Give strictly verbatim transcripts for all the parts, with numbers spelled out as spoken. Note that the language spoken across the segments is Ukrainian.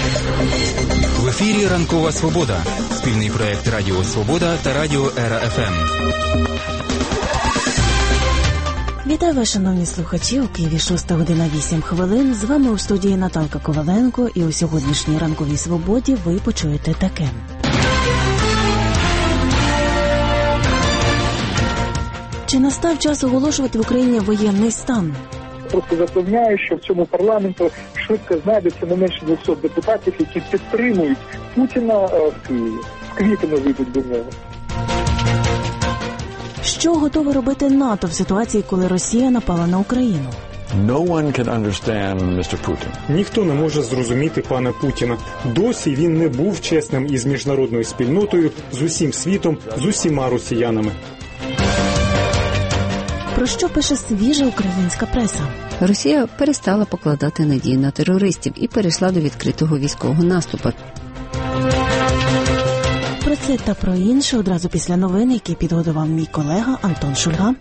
В ефірі «Ранкова Свобода» – спільний проєкт Радіо Свобода та Радіо Ера-ФМ. Вітаю вас, шановні слухачі. У Києві шоста година вісім хвилин. З вами у студії Наталка Коваленко. І у сьогоднішній «Ранковій Свободі» ви почуєте таке. Чи настав час оголошувати в Україні воєнний стан? Просто запевняю, що в цьому парламенту швидко знайдеться не менше двохсот депутатів, які підтримують Путіна в Києві. З квітами вийдуть до нього. Що готове робити НАТО в ситуації, коли Росія напала на Україну? No one can understand містер Putin. Ніхто не може зрозуміти пана Путіна. Досі він не був чесним із міжнародною спільнотою, з усім світом, з усіма росіянами. Про що пише свіжа українська преса? Росія перестала покладати надії на терористів і перейшла до відкритого військового наступу. Про це та про інше одразу після новин, які підготував мій колега Антон Шульга.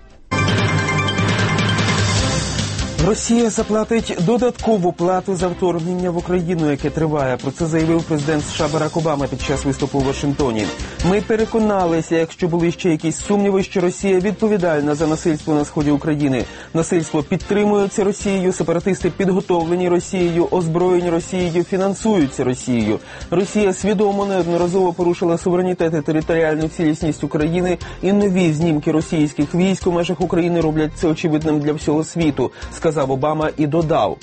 Росія заплатить додаткову плату за вторгнення в Україну, яке триває. Про це заявив президент США Барак Обама під час виступу у Вашингтоні. Ми переконалися, якщо були ще якісь сумніви, що Росія відповідальна за насильство на сході України. Насильство підтримується Росією, сепаратисти підготовлені Росією, озброєні Росією, фінансуються Росією. Росія свідомо неодноразово порушила суверенітет і територіальну цілісність України, і нові знімки російських військ у межах України роблять це очевидним для всього світу, сказав Обама і додав.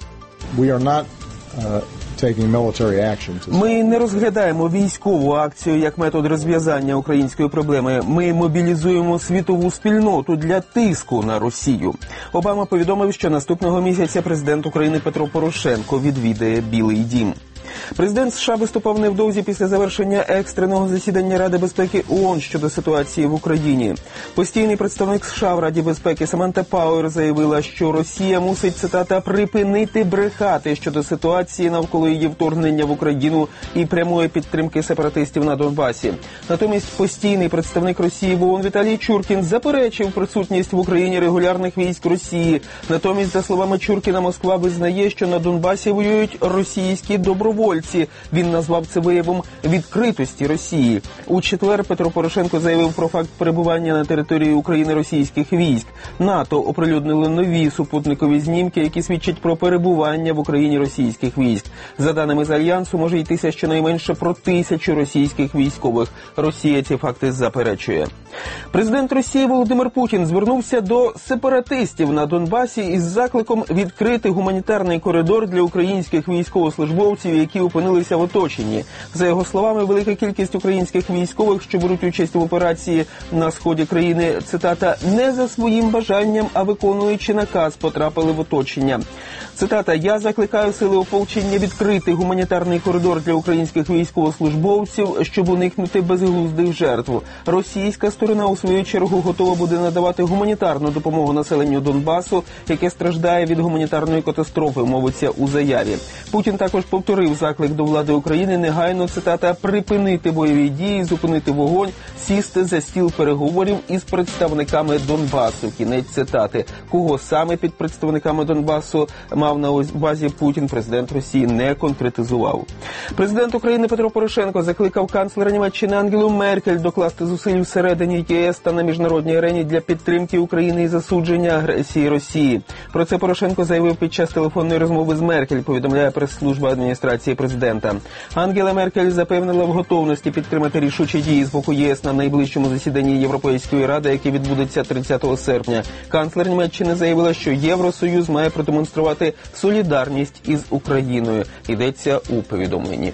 Ми не розглядаємо військову акцію як метод розв'язання української проблеми. Ми мобілізуємо світову спільноту для тиску на Росію. Обама повідомив, що наступного місяця президент України Петро Порошенко відвідає Білий дім. Президент США виступав невдовзі після завершення екстреного засідання Ради безпеки ООН щодо ситуації в Україні. Постійний представник США в Раді безпеки Саманта Пауер заявила, що Росія мусить, цитата, «припинити брехати щодо ситуації навколо її вторгнення в Україну і прямої підтримки сепаратистів на Донбасі». Натомість постійний представник Росії в ООН Віталій Чуркін заперечив присутність в Україні регулярних військ Росії. Натомість, за словами Чуркіна, Москва визнає, що на Донбасі воюють російські добровольці. Він назвав це виявом відкритості Росії. У четвер Петро Порошенко заявив про факт перебування на території України російських військ. НАТО оприлюднило нові супутникові знімки, які свідчать про перебування в Україні російських військ. За даними з Альянсу, може йтися щонайменше про тисячу російських військових. Росія ці факти заперечує. Президент Росії Володимир Путін звернувся до сепаратистів на Донбасі із закликом відкрити гуманітарний коридор для українських військовослужбовців, які опинилися в оточенні. За його словами, велика кількість українських військових, що беруть участь в операції на сході країни, цитата, «не за своїм бажанням, а виконуючи наказ, потрапили в оточення». Цитата, «Я закликаю сили ополчення відкрити гуманітарний коридор для українських військовослужбовців, щоб уникнути безглуздих жертв. Російська сторона, у свою чергу, готова буде надавати гуманітарну допомогу населенню Донбасу, яке страждає від гуманітарної катастрофи», мовиться у заяві. Путін також повторив заклик до влади України негайно, цитата, «припинити бойові дії, зупинити вогонь, сісти за стіл переговорів із представниками Донбасу». Кінець цитати. Кого саме під представниками Донбасу мав на увазі Путін, президент Росії не конкретизував. Президент України Петро Порошенко закликав канцлера Німеччини Ангелу Меркель докласти зусиль всередині ЄС та на міжнародній арені для підтримки України і засудження агресії Росії. Про це Порошенко заявив під час телефонної розмови з Меркель, повідомляє прес-служба адміністрації президента. Ангела Меркель запевнила в готовності підтримати рішучі дії з боку ЄС на найближчому засіданні Європейської ради, яке відбудеться тридцятого серпня. Канцлер Німеччини заявила, що Євросоюз має продемонструвати солідарність із Україною. Йдеться у повідомленні.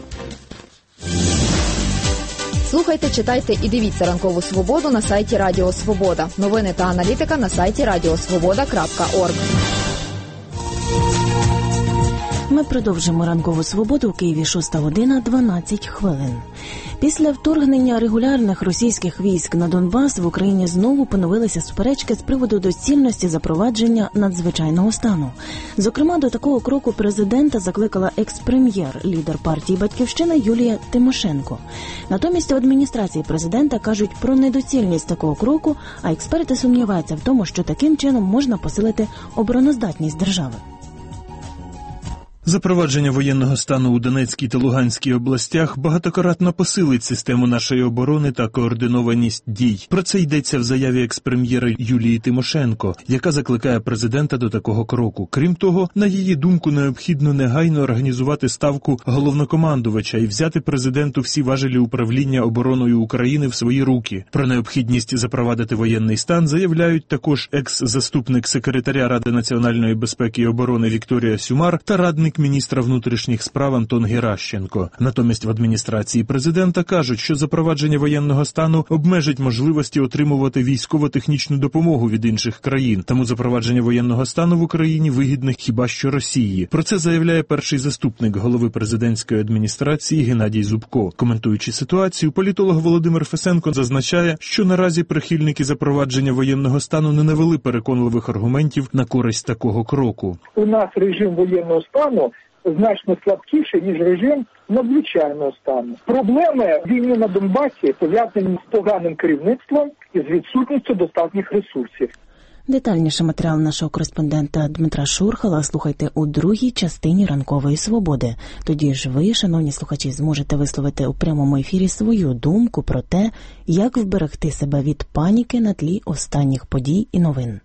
Слухайте, читайте і дивіться «Ранкову Свободу» на сайті Радіо Свобода. Новини та аналітика на сайті радіосвобода крапка орг. Ми продовжимо «Ранкову Свободу» у Києві шоста година дванадцять хвилин. Після вторгнення регулярних російських військ на Донбас в Україні знову поновилися суперечки з приводу доцільності запровадження надзвичайного стану. Зокрема, до такого кроку президента закликала екс-прем'єр, лідер партії «Батьківщина» Юлія Тимошенко. Натомість у адміністрації президента кажуть про недоцільність такого кроку, а експерти сумніваються в тому, що таким чином можна посилити обороноздатність держави. Запровадження воєнного стану у Донецькій та Луганській областях багатократно посилить систему нашої оборони та координованість дій. Про це йдеться в заяві екс-прем'єра Юлії Тимошенко, яка закликає президента до такого кроку. Крім того, на її думку, необхідно негайно організувати ставку головнокомандувача і взяти президенту всі важелі управління обороною України в свої руки. Про необхідність запровадити воєнний стан заявляють також екс-заступник секретаря Ради національної безпеки і оборони Вікторія Сюмар та радник міністра внутрішніх справ Антон Геращенко. Натомість в адміністрації президента кажуть, що запровадження воєнного стану обмежить можливості отримувати військово-технічну допомогу від інших країн. Тому запровадження воєнного стану в Україні вигідне хіба що Росії. Про це заявляє перший заступник голови президентської адміністрації Геннадій Зубко. Коментуючи ситуацію, політолог Володимир Фесенко зазначає, що наразі прихильники запровадження воєнного стану не навели переконливих аргументів на користь такого кроку. У нас режим воєнного стану значно слабкіший, ніж режим надзвичайного стану. Проблеми війни на Донбасі пов'язані з поганим керівництвом і з відсутністю достатніх ресурсів. Детальніше матеріал нашого кореспондента Дмитра Шурхала слухайте у другій частині «Ранкової свободи». Тоді ж ви, шановні слухачі, зможете висловити у прямому ефірі свою думку про те, як вберегти себе від паніки на тлі останніх подій і новин.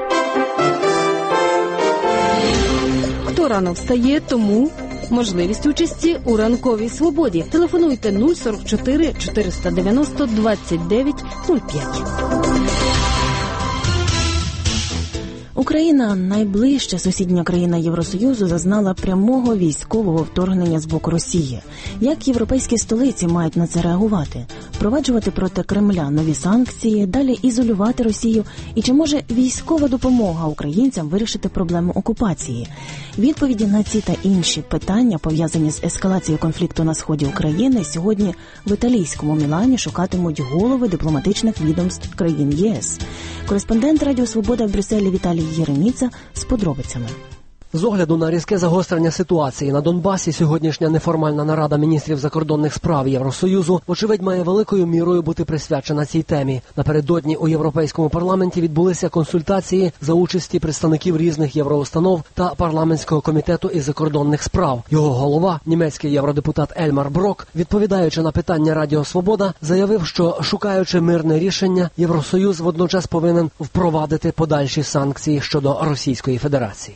Хто рано встає, тому можливість участі у «Ранковій свободі». Телефонуйте нуль сорок чотири чотириста дев'яносто двадцять дев'ять нуль п'ять. Україна, найближча сусідня країна Євросоюзу, зазнала прямого військового вторгнення з боку Росії. Як європейські столиці мають на це реагувати? Впроваджувати проти Кремля нові санкції, далі ізолювати Росію? І чи може військова допомога українцям вирішити проблему окупації? Відповіді на ці та інші питання, пов'язані з ескалацією конфлікту на сході України, сьогодні в італійському Мілані шукатимуть голови дипломатичних відомств країн ЄС. Кореспондент Радіо Свобода в Брюсселі Віталій Єреміца з подробицями. З огляду на різке загострення ситуації на Донбасі, сьогоднішня неформальна нарада міністрів закордонних справ Євросоюзу, очевидь, має великою мірою бути присвячена цій темі. Напередодні у Європейському парламенті відбулися консультації за участі представників різних євроустанов та парламентського комітету із закордонних справ. Його голова, німецький євродепутат Ельмар Брок, відповідаючи на питання Радіо Свобода, заявив, що, шукаючи мирне рішення, Євросоюз водночас повинен впровадити подальші санкції щодо Російської Федерації.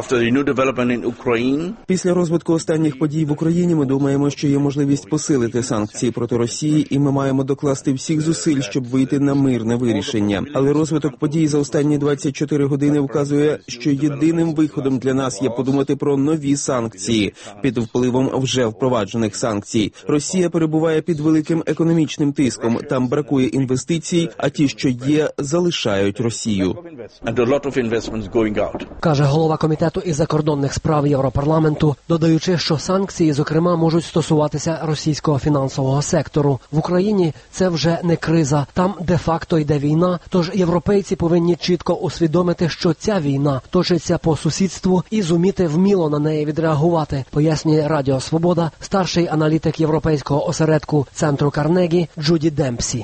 Після розвитку останніх подій в Україні ми думаємо, що є можливість посилити санкції проти Росії, і ми маємо докласти всіх зусиль, щоб вийти на мирне вирішення. Але розвиток подій за останні двадцять чотири години вказує, що єдиним виходом для нас є подумати про нові санкції під впливом вже впроваджених санкцій. Росія перебуває під великим економічним тиском, там бракує інвестицій, а ті, що є, залишають Росію. Каже голова комітету із закордонних справ Європарламенту, додаючи, що санкції, зокрема, можуть стосуватися російського фінансового сектору. В Україні це вже не криза, там де-факто йде війна, тож європейці повинні чітко усвідомити, що ця війна точиться по сусідству і зуміти вміло на неї відреагувати, пояснює Радіо Свобода старший аналітик європейського осередку Центру Карнегі Джуді Демпсі.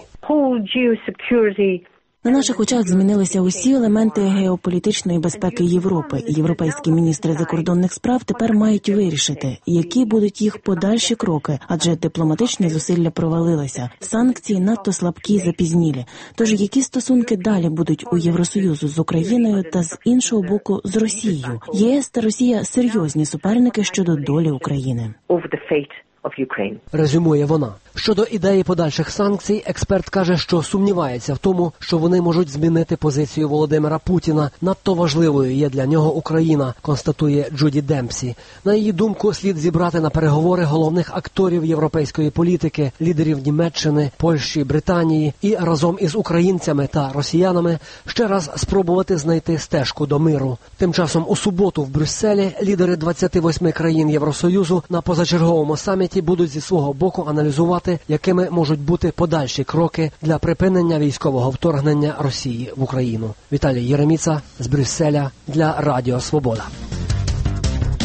На наших очах змінилися усі елементи геополітичної безпеки Європи. Європейські міністри закордонних справ тепер мають вирішити, які будуть їх подальші кроки, адже дипломатичні зусилля провалилися. Санкції надто слабкі і запізнілі. Тож які стосунки далі будуть у Євросоюзу з Україною та з іншого боку з Росією? ЄС та Росія – серйозні суперники щодо долі України. Резюмує вона. Щодо ідеї подальших санкцій, експерт каже, що сумнівається в тому, що вони можуть змінити позицію Володимира Путіна. Надто важливою є для нього Україна, констатує Джуді Демпсі. На її думку, слід зібрати на переговори головних акторів європейської політики, лідерів Німеччини, Польщі, Британії і разом із українцями та росіянами ще раз спробувати знайти стежку до миру. Тим часом у суботу в Брюсселі лідери двадцяти восьми країн Євросоюзу на позачерговому саміті будуть зі свого боку аналізувати, якими можуть бути подальші кроки для припинення військового вторгнення Росії в Україну. Віталій Єреміца з Брюсселя для Радіо Свобода.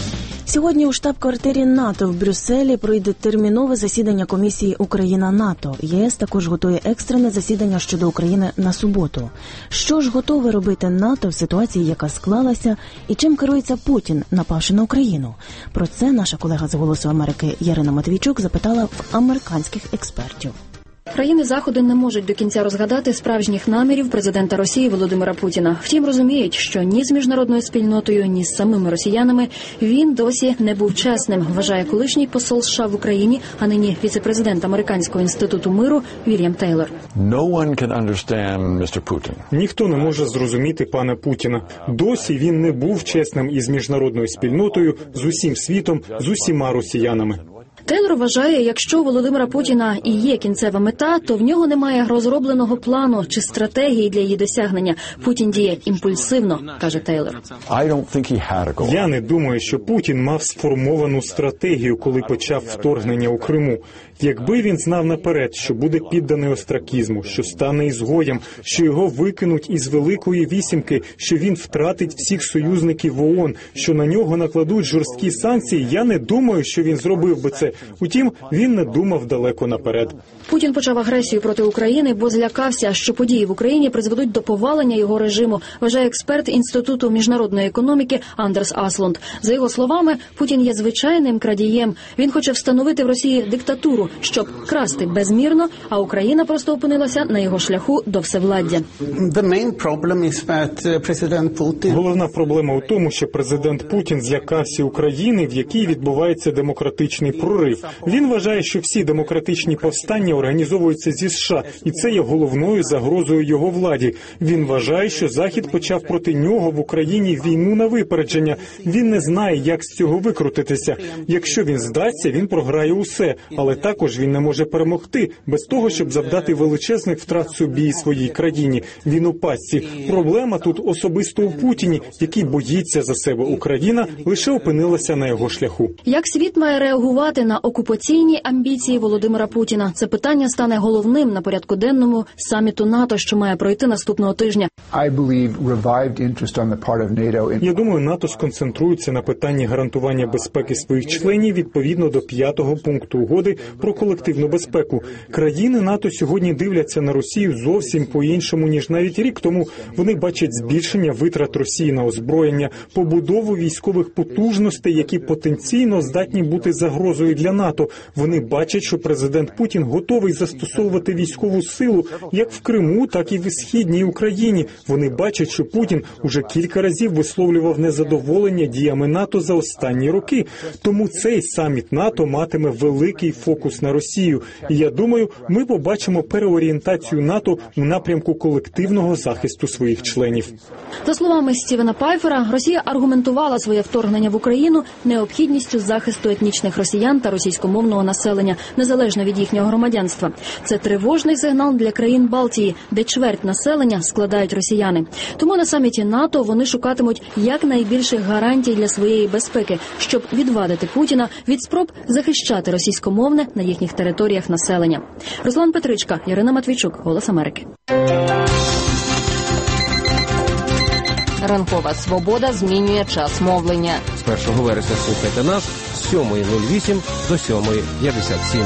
Сьогодні у штаб-квартирі НАТО в Брюсселі пройде термінове засідання комісії Україна-НАТО. ЄС також готує екстрене засідання щодо України на суботу. Що ж готове робити НАТО в ситуації, яка склалася, і чим керується Путін, напавши на Україну? Про це наша колега з «Голосу Америки» Ярина Матвійчук запитала в американських експертів. Країни Заходу не можуть до кінця розгадати справжніх намірів президента Росії Володимира Путіна. Втім, розуміють, що ні з міжнародною спільнотою, ні з самими росіянами він досі не був чесним, вважає колишній посол США в Україні, а нині віце-президент Американського інституту миру Вільям Тейлор. No one can understand містер Putin. Ніхто не може зрозуміти пана Путіна. Досі він не був чесним із міжнародною спільнотою, з усім світом, з усіма росіянами. Тейлор вважає, якщо у Володимира Путіна і є кінцева мета, то в нього немає розробленого плану чи стратегії для її досягнення. Путін діє імпульсивно, каже Тейлор. Я не думаю, що Путін мав сформовану стратегію, коли почав вторгнення у Криму. Якби він знав наперед, що буде підданий остракізму, що стане ізгоєм, що його викинуть із Великої Вісімки, що він втратить всіх союзників в ООН, що на нього накладуть жорсткі санкції, я не думаю, що він зробив би це. Утім, він не думав далеко наперед. Путін почав агресію проти України, бо злякався, що події в Україні призведуть до повалення його режиму, вважає експерт Інституту міжнародної економіки Андерс Аслунд. За його словами, Путін є звичайним крадієм. Він хоче встановити в Росії диктатуру, щоб красти безмірно, а Україна просто опинилася на його шляху до всевладдя. Головна проблема у тому, що президент Путін злякався України, в якій відбувається демократичний прорив. Він вважає, що всі демократичні повстання організовуються зі США, і це є головною загрозою його владі. Він вважає, що Захід почав проти нього в Україні війну на випередження. Він не знає, як з цього викрутитися. Якщо він здасться, він програє усе, але також він не може перемогти без того, щоб завдати величезних втрат собі і своїй країні. Він у пастці. Проблема тут особисто у Путіні, який боїться за себе. Україна лише опинилася на його шляху. Як світ має реагувати на окупаційні амбіції Володимира Путіна? Це питання стане головним на порядку денному саміту НАТО, що має пройти наступного тижня. Я думаю, НАТО сконцентрується на питанні гарантування безпеки своїх членів відповідно до п'ятого пункту угоди про колективну безпеку. Країни НАТО сьогодні дивляться на Росію зовсім по-іншому, ніж навіть рік тому. Вони бачать збільшення витрат Росії на озброєння, побудову військових потужностей, які потенційно здатні бути загрозою для НАТО. Вони бачать, що президент Путін готовий застосовувати військову силу як в Криму, так і в Східній Україні. Вони бачать, що Путін уже кілька разів висловлював незадоволення діями НАТО за останні роки. Тому цей саміт НАТО матиме великий фокус на Росію. І я думаю, ми побачимо переорієнтацію НАТО у напрямку колективного захисту своїх членів. За словами Стівена Пайфера, Росія аргументувала своє вторгнення в Україну необхідністю захисту етнічних росіян та російськомовного населення, незалежно від їхнього громадянства. Це тривожний сигнал для країн Балтії, де чверть населення складають росіяни. Тому на саміті НАТО вони шукатимуть якнайбільших гарантій для своєї безпеки, щоб відвадити Путіна від спроб захищати російськомовне на їхніх територіях населення. Руслан Петричка, Ярина Матвійчук, «Голос Америки». Ранкова свобода змінює час мовлення. З першого вересня слухайте нас з сьомої нуль вісім до сьомої п'ятдесят сім.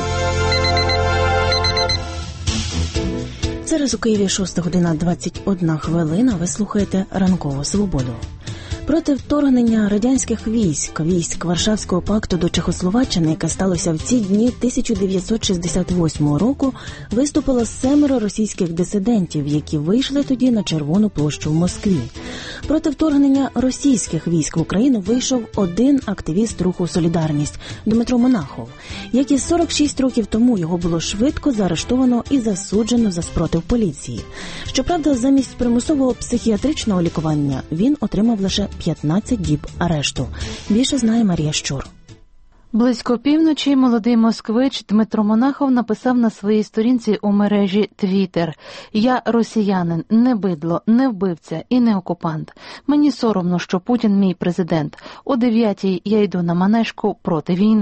Зараз у Києві шоста година двадцять одна хвилина. Ви слухаєте «Ранкову свободу». Проти вторгнення радянських військ, військ Варшавського пакту до Чехословаччини, яке сталося в ці дні тисяча дев'ятсот шістдесят восьмого року, виступило семеро російських дисидентів, які вийшли тоді на Червону площу в Москві. Проти вторгнення російських військ в Україну вийшов один активіст руху «Солідарність» Дмитро Монахов. Як і сорок шість років тому, його було швидко заарештовано і засуджено за спротив поліції. Щоправда, замість примусового психіатричного лікування він отримав лише п'ятнадцять діб арешту. Більше знає Марія Щур. Близько півночі молодий москвич Дмитро Монахов написав на своїй сторінці у мережі Твіттер: «Я росіянин, не бидло, не вбивця і не окупант. Мені соромно, що Путін мій президент. О дев'ятій я йду на манежку проти війни».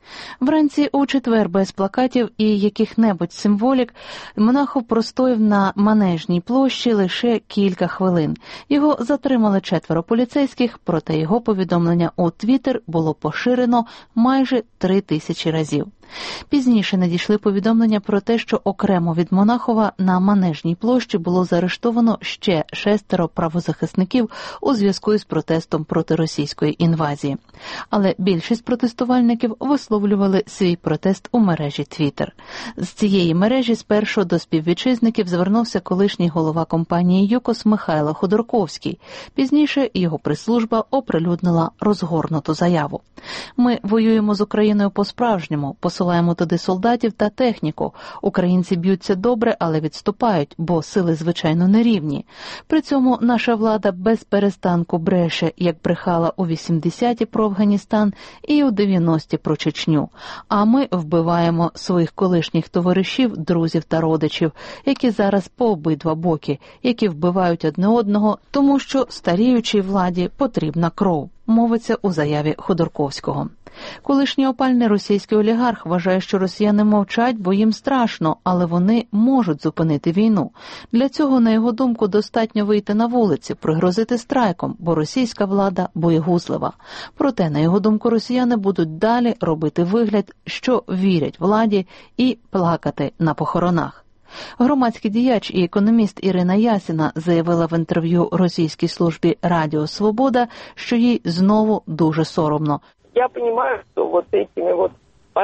Вранці у четвер без плакатів і яких-небудь символік Монахов простояв на Манежній площі лише кілька хвилин. Його затримали четверо поліцейських, проте його повідомлення у Твіттер було поширено майже три тисячі разів. Пізніше надійшли повідомлення про те, що окремо від Монахова на Манежній площі було заарештовано ще шестеро правозахисників у зв'язку із протестом проти російської інвазії. Але більшість протестувальників висловлювали свій протест у мережі Твіттер. З цієї мережі спершу до співвітчизників звернувся колишній голова компанії «ЮКОС» Михайло Ходорковський. Пізніше його прес-служба оприлюднила розгорнуту заяву. «Ми воюємо з Україною по-справжньому, посилаємо туди солдатів та техніку. Українці б'ються добре, але відступають, бо сили, звичайно, нерівні. При цьому наша влада без перестанку бреше, як брехала у вісімдесяті про Афганістан і у дев'яності про Чечню. А ми вбиваємо своїх колишніх товаришів, друзів та родичів, які зараз по обидва боки, які вбивають одне одного, тому що старіючій владі потрібна кров», мовиться у заяві Ходорковського. Колишній опальний російський олігарх вважає, що росіяни мовчать, бо їм страшно, але вони можуть зупинити війну. Для цього, на його думку, достатньо вийти на вулиці, пригрозити страйком, бо російська влада боєгузлива. Проте, на його думку, росіяни будуть далі робити вигляд, що вірять владі, і плакати на похоронах. Громадський діяч і економіст Ірина Ясіна заявила в інтерв'ю російській службі «Радіо Свобода», що їй знову дуже соромно. Я розумію, що вот этими вот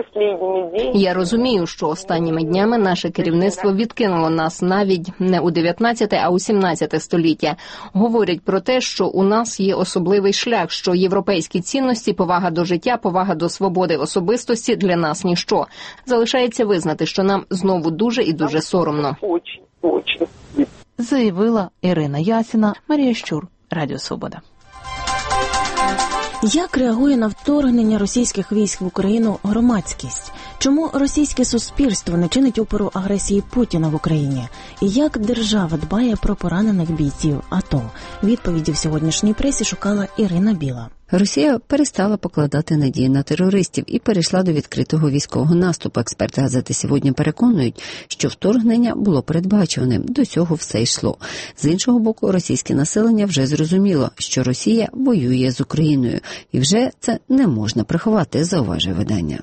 Я розумію, що останніми днями наше керівництво відкинуло нас навіть не у дев'ятнадцяте, а у сімнадцяте століття. Говорять про те, що у нас є особливий шлях, що європейські цінності, повага до життя, повага до свободи особистості для нас ніщо. Залишається визнати, що нам знову дуже і дуже соромно. Заявила Ірина Ясіна. Марія Щур, Радіо Свобода. Як реагує на вторгнення російських військ в Україну громадськість? Чому російське суспільство не чинить опору агресії Путіна в Україні? І як держава дбає про поранених бійців АТО? Відповіді в сьогоднішній пресі шукала Ірина Біла. Росія перестала покладати надії на терористів і перейшла до відкритого військового наступу. Експерти газети «Сьогодні» переконують, що вторгнення було передбачуваним. До цього все йшло. З іншого боку, російське населення вже зрозуміло, що Росія воює з Україною. І вже це не можна приховати, зауважує видання.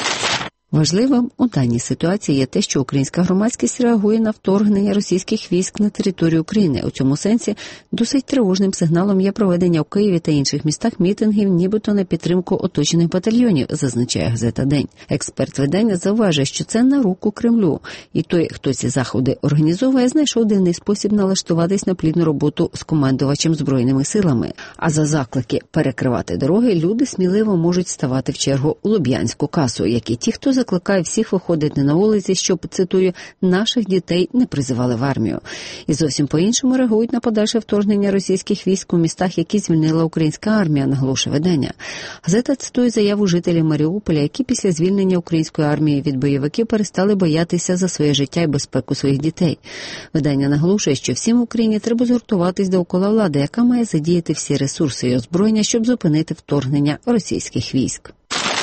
Важливим у даній ситуації є те, що українська громадськість реагує на вторгнення російських військ на територію України. У цьому сенсі досить тривожним сигналом є проведення в Києві та інших містах мітингів, нібито на підтримку оточених батальйонів, зазначає газета «День». Експерт видання зауважує, що це на руку Кремлю. І той, хто ці заходи організовує, знайшов дивний спосіб налаштуватись на плідну роботу з командувачем Збройними силами. А за заклики перекривати дороги люди сміливо можуть ставати в чергу у Луб'янську касу, як і ті, хто закликає всіх виходити на вулиці, щоб, цитую, «наших дітей не призивали в армію». І зовсім по-іншому реагують на подальше вторгнення російських військ у містах, які звільнила українська армія, наголошує видання. Газета цитує заяву жителів Маріуполя, які після звільнення української армії від бойовиків перестали боятися за своє життя і безпеку своїх дітей. Видання наголошує, що всім в Україні треба згуртуватись довкола влади, яка має задіяти всі ресурси і озброєння, щоб зупинити вторгнення російських військ.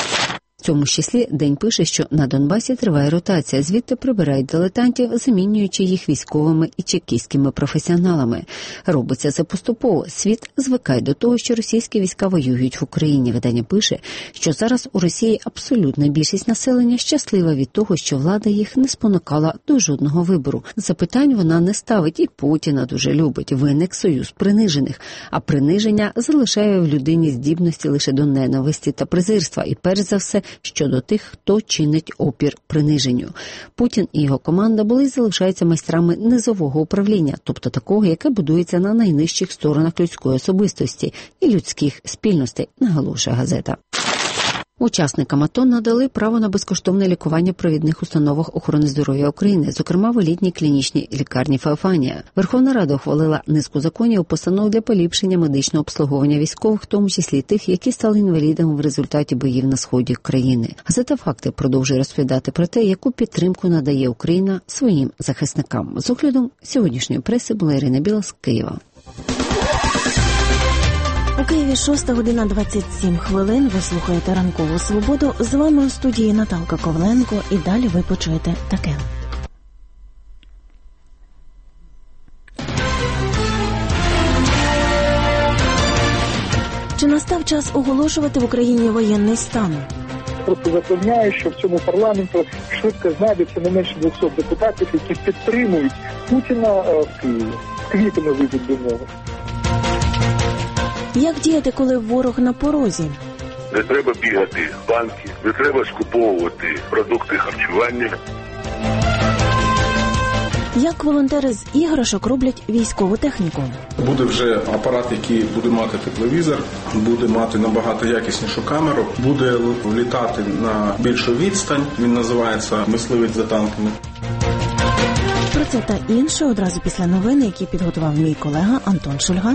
В цьому ж числі День пише, що на Донбасі триває ротація, звідти прибирають дилетантів, замінюючи їх військовими і чекістськими професіоналами. Робиться це поступово. Світ звикає до того, що російські війська воюють в Україні. Видання пише, що зараз у Росії абсолютна більшість населення щаслива від того, що влада їх не спонукала до жодного вибору. Запитань вона не ставить, і Путіна дуже любить. Виник союз принижених. А приниження залишає в людині здібності лише до ненависті та презирства. І перш за все, щодо тих, хто чинить опір приниженню. Путін і його команда були і залишаються майстрами низового управління, тобто такого, яке будується на найнижчих сторонах людської особистості і людських спільностей, наголошує газета. Учасникам АТО надали право на безкоштовне лікування в провідних установах охорони здоров'я України, зокрема в елітній клінічній лікарні «Феофанія». Верховна Рада ухвалила низку законів і постанов для поліпшення медичного обслуговування військових, в тому числі тих, які стали інвалідами в результаті боїв на сході країни. Газета «Факти» продовжує розповідати про те, яку підтримку надає Україна своїм захисникам. З оглядом сьогоднішньої преси була Ірина Біла з Києва. У Києві Києві шоста година двадцять сім хвилин. Ви слухаєте «Ранкову свободу». З вами у студії Наталка Ковленко. І далі ви почуєте таке. Чи настав час оголошувати в Україні воєнний стан? Просто запевняю, що в цьому парламенті швидко знайдеться не менше двохсот депутатів, які підтримують Путіна в Києві. Квітами вийдуть до нього. Як діяти, коли ворог на порозі? Не треба бігати в банки, не треба скуповувати продукти харчування. Як волонтери з іграшок роблять військову техніку? Буде вже апарат, який буде мати тепловізор, буде мати набагато якіснішу камеру, буде літати на більшу відстань, він називається «Мисливець за танками». Про це та інше одразу після новини, які підготував мій колега Антон Шульга.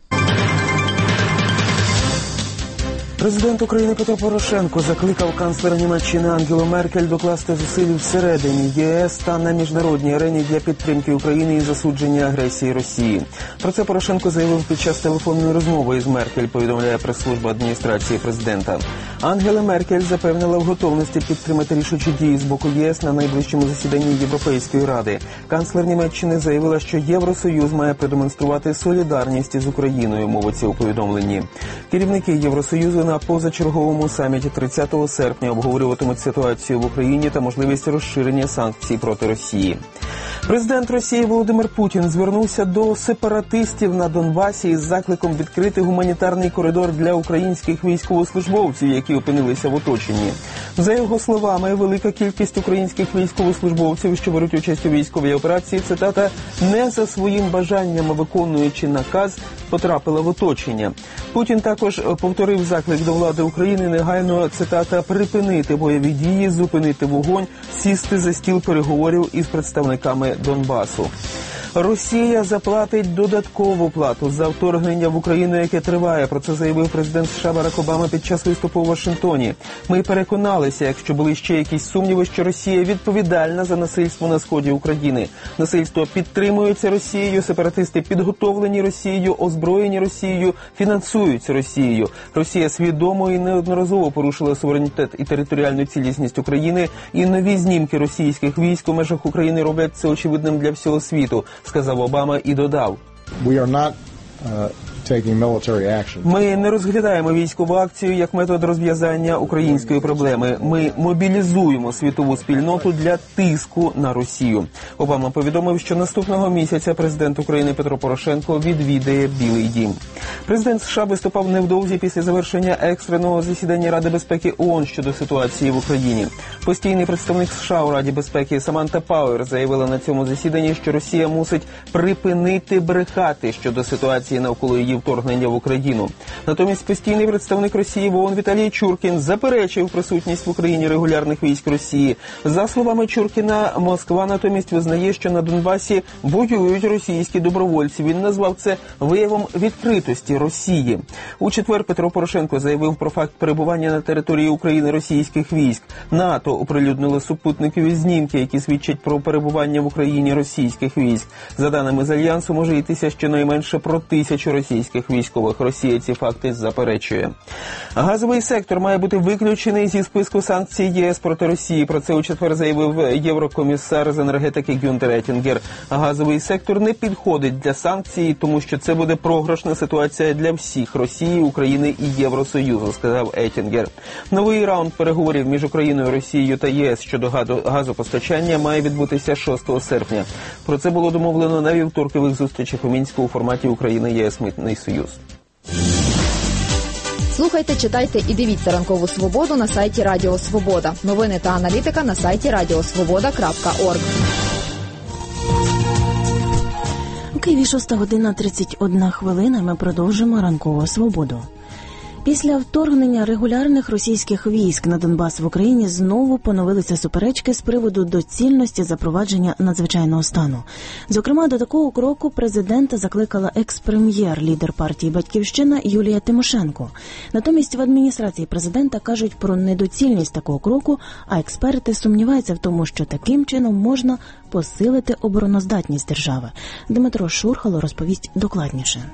Президент України Петро Порошенко закликав канцлера Німеччини Ангелу Меркель докласти зусиль всередині ЄС та на міжнародній арені для підтримки України і засудження агресії Росії. Про це Порошенко заявив під час телефонної розмови із Меркель, повідомляє прес-служба адміністрації президента. Ангела Меркель запевнила в готовності підтримати рішучі дії з боку ЄС на найближчому засіданні Європейської ради. Канцлер Німеччини заявила, що Євросоюз має продемонструвати солідарність із Україною, мовиться у повідомленні. Керівники Євросоюзу на позачерговому саміті тридцятого серпня обговорюватимуть ситуацію в Україні та можливість розширення санкцій проти Росії. Президент Росії Володимир Путін звернувся до сепаратистів на Донбасі із закликом відкрити гуманітарний коридор для українських військовослужбовців, які опинилися в оточенні. За його словами, велика кількість українських військовослужбовців, що беруть участь у військовій операції, цитата, не за своїм бажанням, виконуючи наказ, потрапила в оточення. Путін також повторив заклик до влади України негайно, цитата, припинити бойові дії, зупинити вогонь, сісти за стіл переговорів із представниками Донбасу. Росія заплатить додаткову плату за вторгнення в Україну, яке триває. Про це заявив президент США Барак Обама під час виступу у Вашингтоні. Ми переконалися, якщо були ще якісь сумніви, що Росія відповідальна за насильство на сході України. Насильство підтримується Росією, сепаратисти підготовлені Росією, озброєні Росією, фінансуються Росією. Росія свідомо і неодноразово порушила суверенітет і територіальну цілісність України, і нові знімки російських військ у межах України роблять це очевидним для всього світу, сказав Обама і додав. We are not, uh... Ми не розглядаємо військову акцію як метод розв'язання української проблеми. Ми мобілізуємо світову спільноту для тиску на Росію. Обама повідомив, що наступного місяця президент України Петро Порошенко відвідає Білий дім. Президент США виступав невдовзі після завершення екстреного засідання Ради безпеки ООН щодо ситуації в Україні. Постійний представник США у Раді безпеки Саманта Пауер заявила на цьому засіданні, що Росія мусить припинити брехати щодо ситуації навколо її вторгнення в Україну. Натомість постійний представник Росії в ООН Віталій Чуркін заперечив присутність в Україні регулярних військ Росії. За словами Чуркіна, Москва натомість визнає, що на Донбасі воюють російські добровольці. Він назвав це виявом відкритості Росії. У четвер Петро Порошенко заявив про факт перебування на території України російських військ. НАТО оприлюднило супутникові знімки, які свідчать про перебування в Україні російських військ. За даними з Альянсу, може йтися щонайменше про тисячу російських військових. Росія ці факти заперечує. Газовий сектор має бути виключений зі списку санкцій ЄС проти Росії. Про це у четвер заявив єврокомісар з енергетики Гюнтер Еттінгер. Газовий сектор не підходить для санкцій, тому що це буде програшна ситуація для всіх – Росії, України і Євросоюзу, сказав Еттінгер. Новий раунд переговорів між Україною, Росією та ЄС щодо газопостачання має відбутися шостого серпня. Про це було домовлено на вівторкових зустрічах у Мінську у форматі Україна-ЄС Митний союз. Слухайте, читайте і дивіться «Ранкову свободу» на сайті Радіо Свобода. Новини та аналітика на сайті радіосвобода крапка орг. У Києві шоста година тридцять одна хвилина. Ми продовжимо «Ранкову свободу». Після вторгнення регулярних російських військ на Донбас в Україні знову поновилися суперечки з приводу доцільності запровадження надзвичайного стану. Зокрема, до такого кроку президента закликала екс-прем'єр, лідер партії «Батьківщина» Юлія Тимошенко. Натомість в адміністрації президента кажуть про недоцільність такого кроку, а експерти сумніваються в тому, що таким чином можна посилити обороноздатність держави. Дмитро Шурхало розповість докладніше.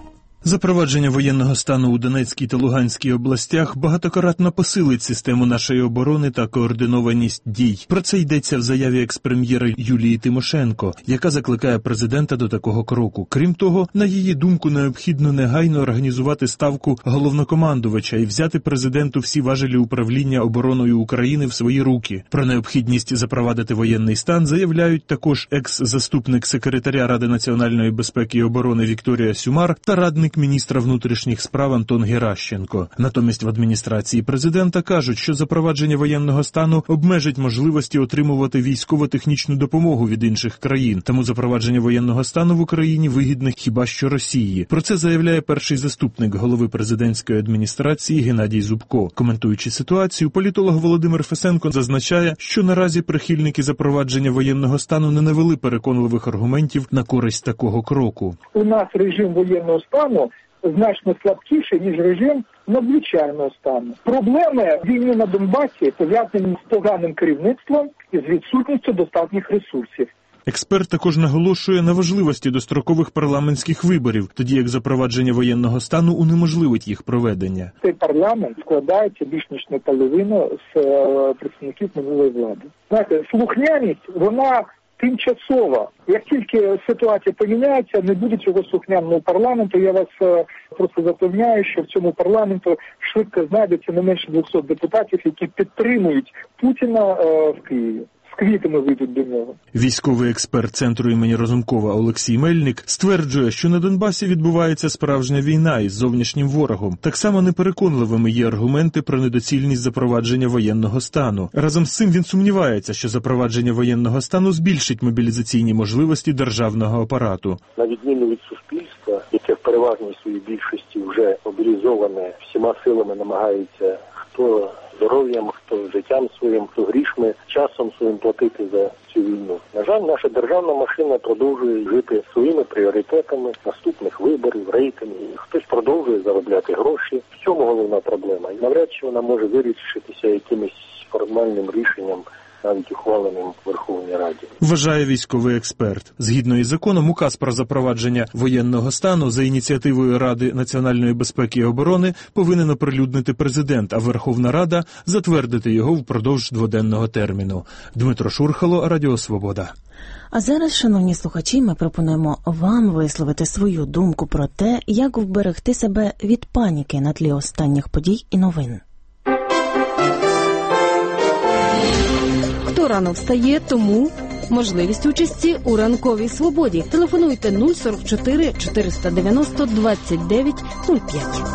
Запровадження воєнного стану у Донецькій та Луганській областях багатократно посилить систему нашої оборони та координованість дій. Про це йдеться в заяві екс-прем'єра Юлії Тимошенко, яка закликає президента до такого кроку. Крім того, на її думку, необхідно негайно організувати ставку головнокомандувача і взяти президенту всі важелі управління обороною України в свої руки. Про необхідність запровадити воєнний стан заявляють також екс-заступник секретаря Ради національної безпеки і оборони Вікторія Сюмар та радник міністра внутрішніх справ Антон Геращенко. Натомість в адміністрації президента кажуть, що запровадження воєнного стану обмежить можливості отримувати військово-технічну допомогу від інших країн, тому запровадження воєнного стану в Україні вигідне хіба що Росії. Про це заявляє перший заступник голови президентської адміністрації Геннадій Зубко. Коментуючи ситуацію, політолог Володимир Фесенко зазначає, що наразі прихильники запровадження воєнного стану не навели переконливих аргументів на користь такого кроку. У нас режим воєнного стану значно слабкіший, ніж режим надзвичайного стану. Проблеми війни на Донбасі пов'язані з поганим керівництвом і з відсутністю достатніх ресурсів. Експерт також наголошує на важливості дострокових парламентських виборів, тоді як запровадження воєнного стану унеможливить їх проведення. Цей парламент складається більш ніж наполовину з представників минулої влади. Знаєте, слухняність, вона тимчасова. Як тільки ситуація поміняється, не буде цього слухняного парламенту. Я вас е, просто запевняю, що в цьому парламенту швидко знайдеться не менше двохсот депутатів, які підтримують Путіна е, в Києві. З квітами вийдуть до нього. Військовий експерт Центру імені Разумкова Олексій Мельник стверджує, що на Донбасі відбувається справжня війна із зовнішнім ворогом. Так само непереконливими є аргументи про недоцільність запровадження воєнного стану. Разом з цим він сумнівається, що запровадження воєнного стану збільшить мобілізаційні можливості державного апарату. На відміну від суспільства, яке в переважній своїй більшості вже мобілізоване, всіма силами намагається хто здоров'ям, хто життям своїм, хто грішми, часом своїм платити за цю війну. На жаль, наша державна машина продовжує жити своїми пріоритетами наступних виборів, рейтингів. Хтось продовжує заробляти гроші. В цьому головна проблема. І навряд чи вона може вирішитися якимось формальним рішенням, навіть ухваленим в Верховній Раді. Вважає військовий експерт. Згідно із законом, указ про запровадження воєнного стану за ініціативою Ради національної безпеки і оборони повинен оприлюднити президент, а Верховна Рада затвердити його впродовж дводенного терміну. Дмитро Шурхало, Радіо Свобода. А зараз, шановні слухачі, ми пропонуємо вам висловити свою думку про те, як вберегти себе від паніки на тлі останніх подій і новин. Хто рано встає, тому можливість участі у ранковій свободі. Телефонуйте нуль сорок чотири чотириста дев'яносто двадцять дев'ять нуль п'ять.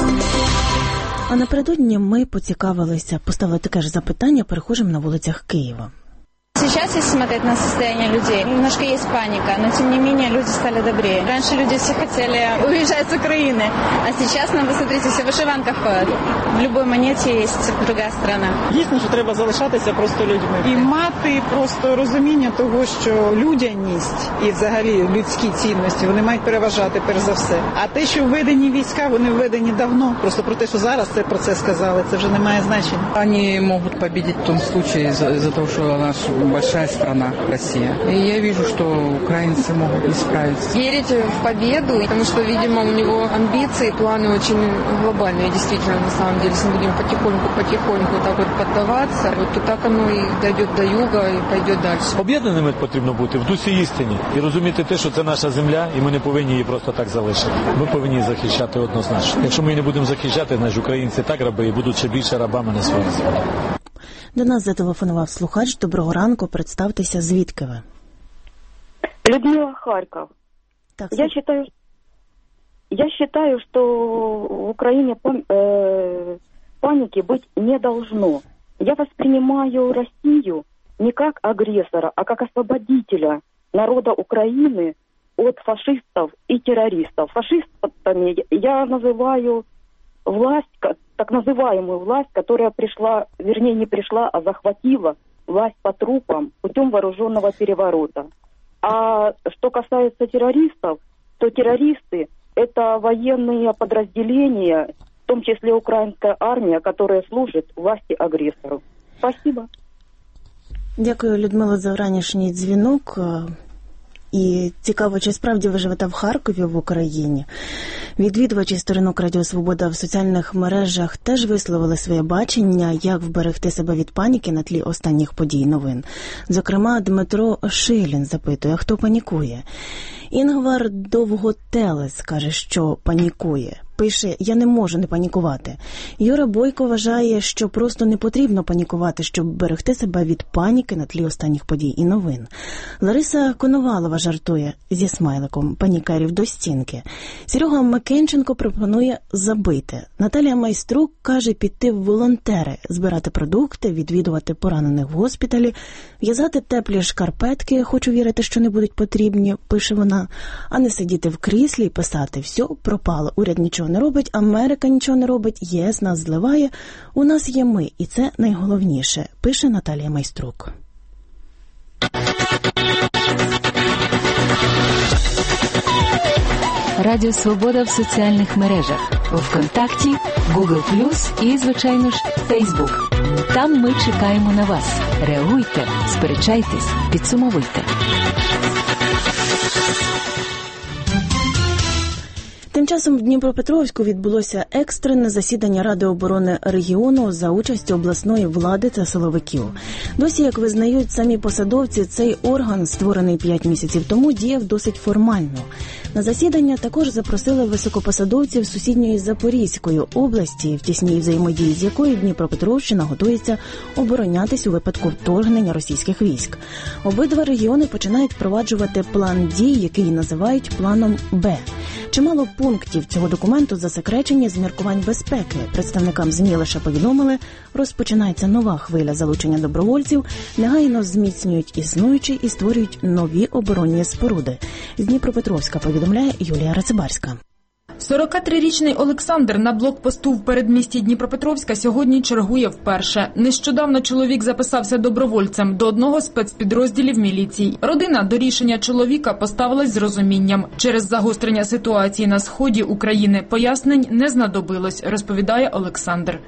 А напередодні ми поцікавилися, поставили таке ж запитання перехожим на вулицях Києва. Сейчас, если смотреть на состояние людей, немножко есть паника, но тем не менее люди стали добрее. Раньше люди все хотели уезжать с Украины, а сейчас, ну, вы смотрите, все в вышиванках ходят. В любой монете есть другая страна. Дійсно, що треба залишатися просто людьми. І мати просто розуміння того, що людяність і взагалі людські цінності, вони мають переважати перш за все. А те, що введені війська, вони введені давно. Просто про те, що зараз це про це сказали, це вже не має значення. Вони можуть победить в тому випадку, за того, що наш большая страна Россия. И я вижу, что украинцы могут не справиться. Верить в победу, потому что, видимо, у него амбиции, планы очень глобальные, действительно, на самом деле. Если мы будем потихоньку-потихоньку так вот поддаваться, вот, то так оно и дойдет до юга и пойдет дальше. Об'єднаними потрібно бути в дусі істині і розуміти те, що це наша земля, і ми не повинні її просто так залишити. Ми повинні її захищати однозначно. Якщо ми її не будемо захищати, значить українці так раби і будуть ще більше рабами на своїй землі. До нас зателефонував слухач. Доброго ранку, представтеся, звідки ви? Людмила, Харьков. Так, я считаю, я считаю, что в Украине э, паники быть не должно. Я воспринимаю Россию не как агрессора, а как освободителя народа Украины от фашистов и террористов. Фашистами я называю власть, так называемую власть, которая пришла, вернее не пришла, а захватила власть по трупам путем вооруженного переворота. А что касается террористов, то террористы – это военные подразделения, в том числе украинская армия, которая служит власти агрессору. Спасибо. Дякую, Людмила, за ранішній дзвінок. І цікаво, чи справді ви живете в Харкові, в Україні. Відвідувачі сторінок Радіо Свобода в соціальних мережах теж висловили своє бачення, як вберегти себе від паніки на тлі останніх подій новин. Зокрема, Дмитро Шилін запитує, хто панікує. Інгвар Довготелес каже, що панікує. Пише, я не можу не панікувати. Юра Бойко вважає, що просто не потрібно панікувати, щоб берегти себе від паніки на тлі останніх подій і новин. Лариса Коновалова жартує зі смайликом панікерів до стінки. Серега Макенченко пропонує забити. Наталія Майструк каже піти в волонтери, збирати продукти, відвідувати поранених в госпіталі, в'язати теплі шкарпетки, хочу вірити, що не будуть потрібні, пише вона, а не сидіти в кріслі і писати «все, пропало, уряд нічого не робить, Америка нічого не робить, ЄС нас зливає, у нас є ми, і це найголовніше», пише Наталія Майструк. Радіо Свобода в соціальних мережах. У ВКонтакті, Google плюс і, звичайно ж, Фейсбук. Там ми чекаємо на вас. Реагуйте, сперечайтесь, підсумовуйте. Тим часом в Дніпропетровську відбулося екстрене засідання Ради оборони регіону за участю обласної влади та силовиків. Досі, як визнають самі посадовці, цей орган, створений п'ять місяців тому, діяв досить формально. На засідання також запросили високопосадовців сусідньої Запорізької області, в тісній взаємодії з якою Дніпропетровщина готується оборонятись у випадку вторгнення російських військ. Обидва регіони починають впроваджувати план дій, який називають планом Б. Чимало пунктів цього документу засекречені з міркувань безпеки. Представникам ЗМІ лише повідомили, розпочинається нова хвиля залучення добровольців, негайно зміцнюють існуючі і створюють нові оборонні споруди. З Дніпропетровська повідомляє Юлія Рацибарська. сорокатрирічний Олександр на блокпосту в передмісті Дніпропетровська сьогодні чергує вперше. Нещодавно чоловік записався добровольцем до одного з спецпідрозділів міліції. Родина до рішення чоловіка поставилась з розумінням. Через загострення ситуації на сході України пояснень не знадобилось, розповідає Олександр.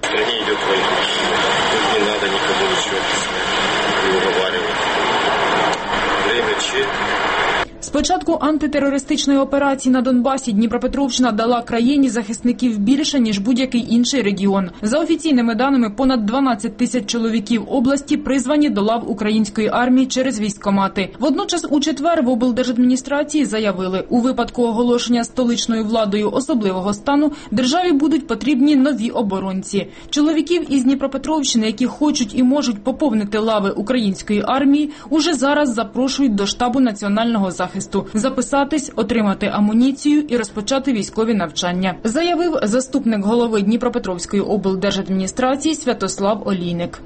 З початку антитерористичної операції на Донбасі Дніпропетровщина дала країні захисників більше, ніж будь-який інший регіон. За офіційними даними, понад дванадцять тисяч чоловіків області призвані до лав української армії через військкомати. Водночас у четвер в облдержадміністрації заявили, у випадку оголошення столичною владою особливого стану державі будуть потрібні нові оборонці. Чоловіків із Дніпропетровщини, які хочуть і можуть поповнити лави української армії, уже зараз запрошують до штабу національного захисту. Записатись, отримати амуніцію і розпочати військові навчання, заявив заступник голови Дніпропетровської облдержадміністрації Святослав Олійник.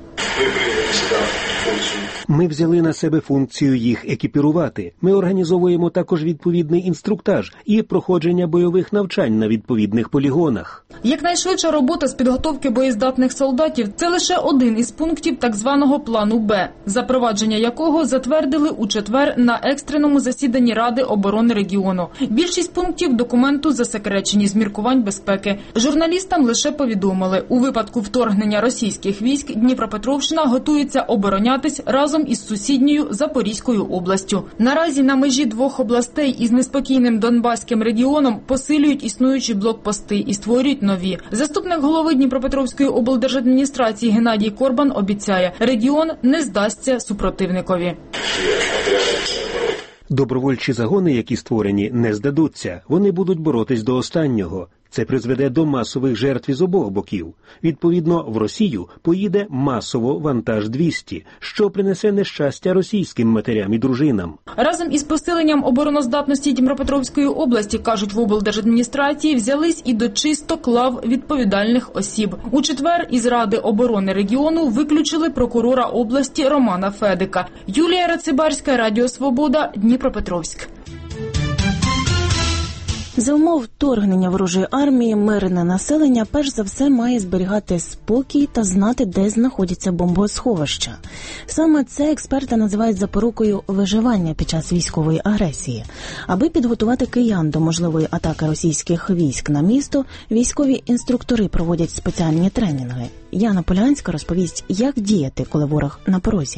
Ми взяли на себе функцію їх екіпірувати. Ми організовуємо також відповідний інструктаж і проходження бойових навчань на відповідних полігонах. Якнайшвидша робота з підготовки боєздатних солдатів – це лише один із пунктів так званого плану Б, запровадження якого затвердили у четвер на екстреному засіданні Ради оборони регіону. Більшість пунктів документу засекречені з міркувань безпеки. Журналістам лише повідомили, у випадку вторгнення російських військ Дніпропетровщина готується оборонятись разом із сусідньою Запорізькою областю. Наразі на межі двох областей із неспокійним Донбаським регіоном посилюють існуючі блокпости і створюють нові. Заступник голови Дніпропетровської облдержадміністрації Геннадій Корбан обіцяє, регіон не здасться супротивникові. Добровольчі загони, які створені, не здадуться. Вони будуть боротись до останнього. Це призведе до масових жертв із обох боків. Відповідно, в Росію поїде масово вантаж двісті, що принесе нещастя російським матерям і дружинам. Разом із посиленням обороноздатності Дніпропетровської області, кажуть в облдержадміністрації, взялись і до чисток лав відповідальних осіб. У четвер із Ради оборони регіону виключили прокурора області Романа Федика. Юлія Рацибарська, Радіо Свобода, Дніпропетровськ. За умов вторгнення ворожої армії мирне населення перш за все має зберігати спокій та знати, де знаходяться бомбосховища. Саме це експерти називають запорукою виживання під час військової агресії. Аби підготувати киян до можливої атаки російських військ на місто, військові інструктори проводять спеціальні тренінги. Яна Полянська розповість, як діяти, коли ворог на порозі.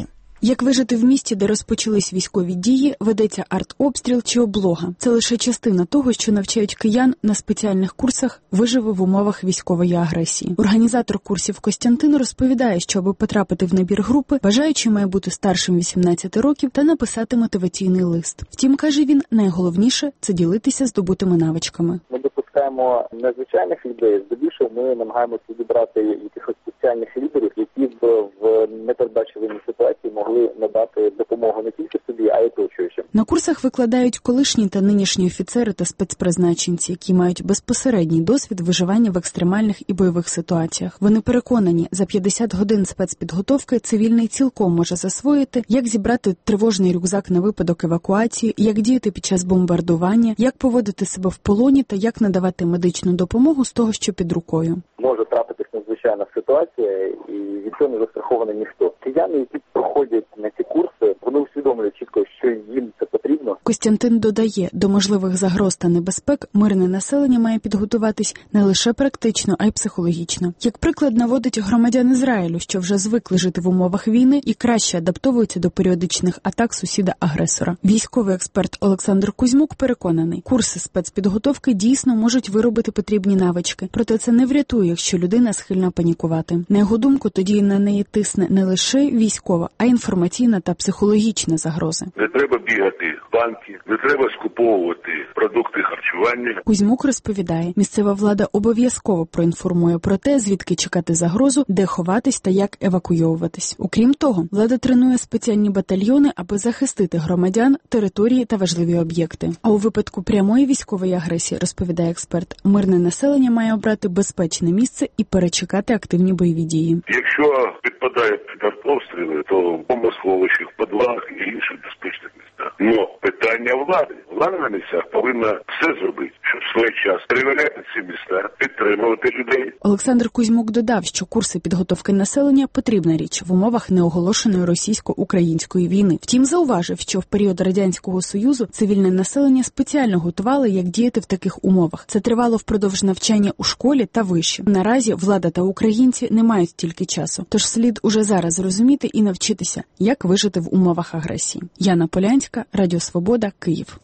Як вижити в місті, де розпочались військові дії, ведеться артобстріл чи облога. Це лише частина того, що навчають киян на спеціальних курсах «Виживи в умовах військової агресії». Організатор курсів Костянтин розповідає, що аби потрапити в набір групи, бажаючий має бути старшим вісімнадцяти років та написати мотиваційний лист. Втім, каже він, найголовніше – це ділитися здобутими навичками. Ми допускаємо незвичайних людей, здебільшого ми намагаємося відібрати якихось спеціальних лідерів, які б в непередбачуваній ситуації могли надати допомогу не тільки собі, а й оточуючим. На курсах викладають колишні та нинішні офіцери та спецпризначенці, які мають безпосередній досвід виживання в екстремальних і бойових ситуаціях. Вони переконані, за п'ятдесят годин спецпідготовки цивільний цілком може засвоїти, як зібрати тривожний рюкзак на випадок евакуації, як діяти під час бомбардування, як поводити себе в полоні та як надавати медичну допомогу з того, що під рукою. Може трапитись надзвичайна ситуація, і від цього не застрахований ніхто. Кияни, які проходять на ці курси, вони усвідомлюють чітко, що їм це потрібно. Костянтин додає, до можливих загроз та небезпек мирне населення має підготуватись не лише практично, а й психологічно. Як приклад наводить громадян Ізраїлю, що вже звикли жити в умовах війни і краще адаптовуються до періодичних атак сусіда-агресора. Військовий експерт Олександр Кузьмук переконаний, курси спецпідготовки дійсно можуть виробити потрібні навички, проте це не врятує, якщо людина схильна панікувати. На його думку, тоді на неї тисне не лише військова, а й інформаційна та психологічна загрози. Не треба бігати в банки, не треба скуповувати продукти харчування. Кузьмук розповідає, місцева влада обов'язково проінформує про те, звідки чекати загрозу, де ховатись та як евакуйовуватись. Окрім того, влада тренує спеціальні батальйони, аби захистити громадян, території та важливі об'єкти. А у випадку прямої військової агресії, розповідає експерт, мирне населення має обрати безпечне місце і перечекати активні бойові дії. Якщо підпадає під артобстріли, то в бомбосховищах, в підвалах і інших безпечних місцях. Но питання влади. Влада на місцях повинна все зробити, щоб в свій час перевіряти ці міста, підтримувати людей. Олександр Кузьмук додав, що курси підготовки населення – потрібна річ в умовах неоголошеної російсько-української війни. Втім, зауважив, що в період Радянського Союзу цивільне населення спеціально готували, як діяти в таких умовах. Це тривало впродовж навчання у школі та вище. Наразі влада та українці не мають стільки часу, тож слід уже зараз зрозуміти і навчитися, як вижити в умовах агресії. Яна Полянська, Радіо Свобода, Київ.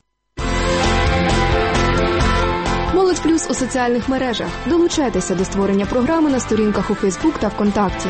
Молодь Плюс у соціальних мережах. Долучайтеся до створення програми на сторінках у Фейсбук та ВКонтакті.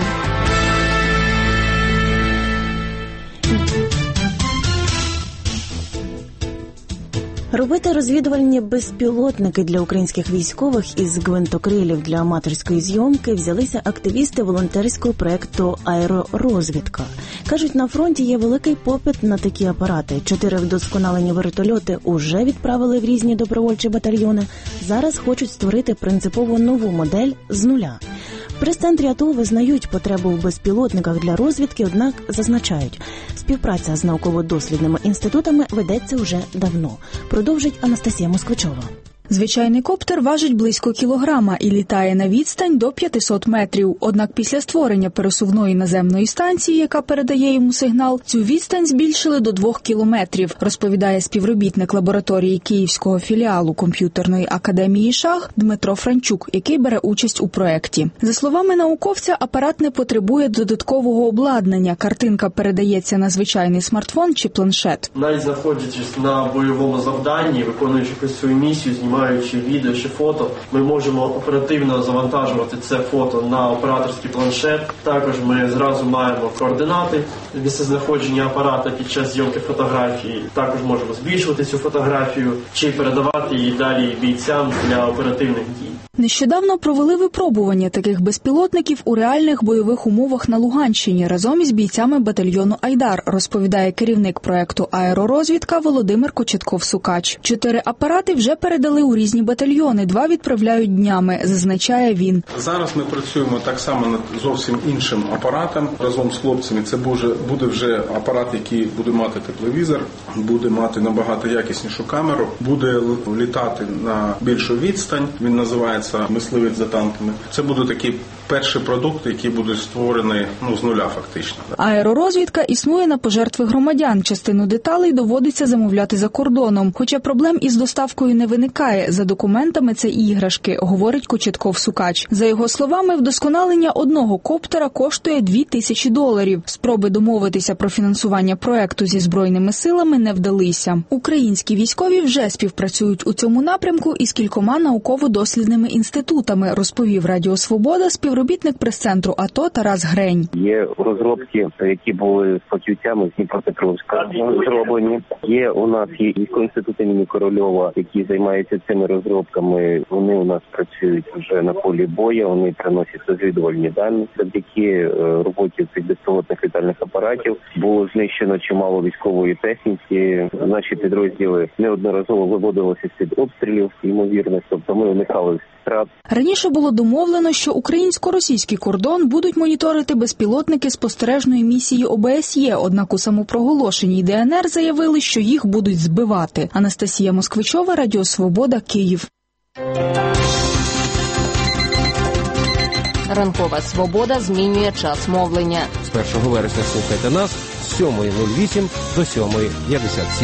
Робити розвідувальні безпілотники для українських військових із гвинтокрилів для аматорської зйомки взялися активісти волонтерського проєкту «Аеророзвідка». Кажуть, на фронті є великий попит на такі апарати. Чотири вдосконалені вертольоти уже відправили в різні добровольчі батальйони. Зараз хочуть створити принципово нову модель з нуля. В прес-центрі АТО визнають потребу в безпілотниках для розвідки, однак зазначають, співпраця з науково-дослідними інститутами ведеться вже давно. Продовжить Анастасія Москвичова. Звичайний коптер важить близько кілограма і літає на відстань до п'ятисот метрів. Однак після створення пересувної наземної станції, яка передає йому сигнал, цю відстань збільшили до двох кілометрів, розповідає співробітник лабораторії Київського філіалу комп'ютерної академії «Шах» Дмитро Франчук, який бере участь у проєкті. За словами науковця, апарат не потребує додаткового обладнання. Картинка передається на звичайний смартфон чи планшет. Навіть знаходячись на бойовому завданні, виконуючи якусь свою місію, знімаючи відео чи фото, ми можемо оперативно завантажувати це фото на операторський планшет. Також ми зразу маємо координати місцезнаходження апарата під час зйомки фотографії. Також можемо збільшувати цю фотографію чи передавати її далі бійцям для оперативних дій. Нещодавно провели випробування таких безпілотників у реальних бойових умовах на Луганщині разом із бійцями батальйону «Айдар», розповідає керівник проєкту «Аеророзвідка» Володимир Кочетков-Сукач. Чотири апарати вже передали у різні батальйони, два відправляють днями, зазначає він. Зараз ми працюємо так само над зовсім іншим апаратом. Разом з хлопцями це буде вже апарат, який буде мати тепловізор, буде мати набагато якіснішу камеру, буде літати на більшу відстань, він називається «Мисливець за танками». Це буде такий перші продукти, які будуть створені ну, з нуля фактично. Аеророзвідка існує на пожертви громадян. Частину деталей доводиться замовляти за кордоном. Хоча проблем із доставкою не виникає. За документами це іграшки, говорить Кочетков-Сукач. За його словами, вдосконалення одного коптера коштує дві тисячі доларів. Спроби домовитися про фінансування проекту зі Збройними силами не вдалися. Українські військові вже співпрацюють у цьому напрямку із кількома науково-дослідними інститутами, розповів Радіо Свобода співробітник прес-центру АТО Тарас Грень. Є розробки, які були з фахівцями з Дніпропетровська зроблені. Є у нас є військовий інститут імені Корольова, які займаються цими розробками. Вони у нас працюють вже на полі бою, вони приносять розвідувальні дані. Завдяки роботі цих безпілотних літальних апаратів було знищено чимало військової техніки. Наші підрозділи неодноразово виводилися з-під обстрілів, ймовірно, тобто ми уникали втрат. Раніше було домовлено, що українсько-російський кордон будуть моніторити безпілотники спостережної місії О Б С Є, однак у самопроголошеній Д Н Р заявили, що їх будуть збивати. Анастасія Москвичова, Радіо Свобода, Київ. Ранкова Свобода змінює час мовлення. З першого вересня слухайте нас з сьомої нуль вісім до сьомої п'ятдесят сім.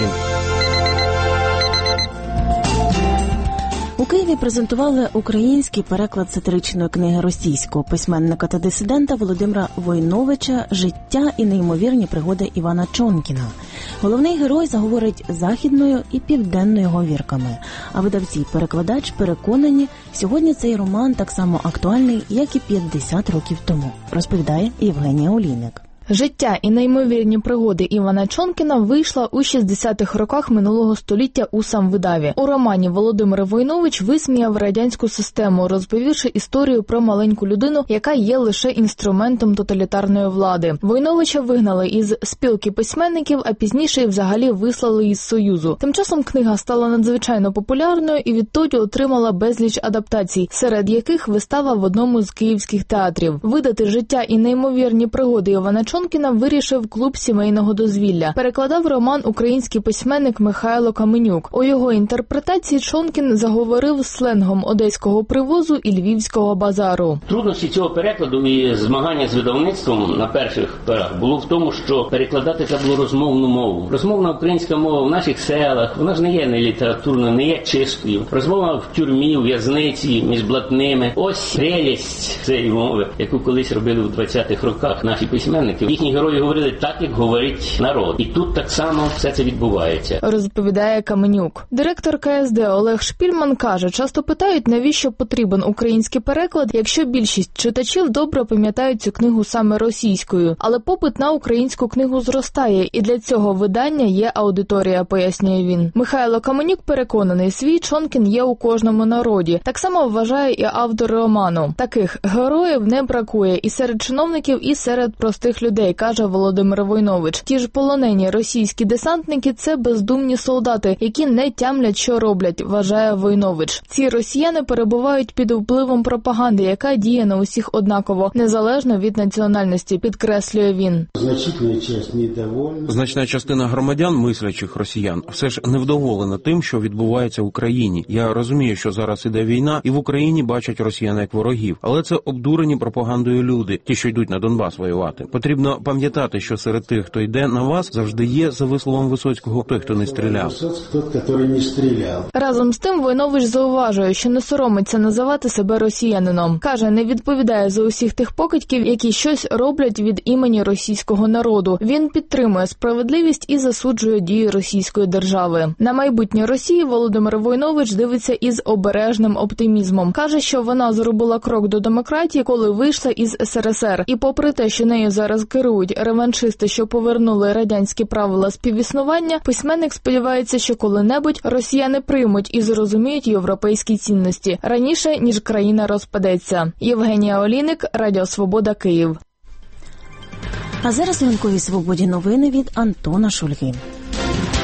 У Києві презентували український переклад сатиричної книги російського письменника та дисидента Володимира Войновича «Життя і неймовірні пригоди Івана Чонкіна». Головний герой заговорить західною і південною говірками, а видавці й перекладач переконані, сьогодні цей роман так само актуальний, як і п'ятдесят років тому, розповідає Євгенія Олійник. «Життя і неймовірні пригоди Івана Чонкіна» вийшла у шістдесятих роках минулого століття у самвидаві. У романі Володимир Войнович висміяв радянську систему, розповівши історію про маленьку людину, яка є лише інструментом тоталітарної влади. Войновича вигнали із спілки письменників, а пізніше й взагалі вислали із Союзу. Тим часом книга стала надзвичайно популярною і відтоді отримала безліч адаптацій, серед яких вистава в одному з київських театрів. Видати «Життя і неймовірні пригоди Івана Чонкіна» Чонкіна вирішив клуб сімейного дозвілля. Перекладав роман український письменник Михайло Каменюк. У його інтерпретації Чонкін заговорив сленгом одеського привозу і львівського базару. Труднощі цього перекладу і змагання з видавництвом на перших порах було в тому, що перекладати треба було розмовну мову. Розмовна українська мова в наших селах, вона ж не є не літературною, не є чистою. Розмова в тюрмі, в в'язниці, між блатними. Ось прелість цієї мови, яку колись робили в двадцятих роках наші письменники. Їхні герої говорили так, як говорить народ. І тут так само все це відбувається. Розповідає Каменюк. Директор К С Д Олег Шпільман каже, часто питають, навіщо потрібен український переклад, якщо більшість читачів добре пам'ятають цю книгу саме російською. Але попит на українську книгу зростає, і для цього видання є аудиторія, пояснює він. Михайло Каменюк переконаний, свій Чонкін є у кожному народі. Так само вважає і автор роману. Таких героїв не бракує і серед чиновників, і серед простих людей, каже Володимир Войнович. Ті ж полонені російські десантники – це бездумні солдати, які не тямлять, що роблять, вважає Войнович. Ці росіяни перебувають під впливом пропаганди, яка діє на усіх однаково, незалежно від національності, підкреслює він. Значна частина громадян, мислячих росіян, все ж невдоволена тим, що відбувається в Україні. Я розумію, що зараз іде війна, і в Україні бачать росіян як ворогів. Але це обдурені пропагандою люди, ті, що йдуть на Донбас воювати. Потрібно пам'ятати, що серед тих, хто йде на вас, завжди є, за висловом Висоцького, той, хто не стріляв. Разом з тим Войнович зауважує, що не соромиться називати себе росіянином. Каже, не відповідає за усіх тих покидьків, які щось роблять від імені російського народу. Він підтримує справедливість і засуджує дії російської держави. На майбутнє Росії Володимир Войнович дивиться із обережним оптимізмом. Каже, що вона зробила крок до демократії, коли вийшла із С Р С Р. І попри те, що нею зараз керують реваншисти, що повернули радянські правила співіснування, письменник сподівається, що коли-небудь росіяни приймуть і зрозуміють європейські цінності раніше, ніж країна розпадеться. Євгенія Олійник, Радіо Свобода, Київ. А зараз у Ранковій Свободі новини від Антона Шульги.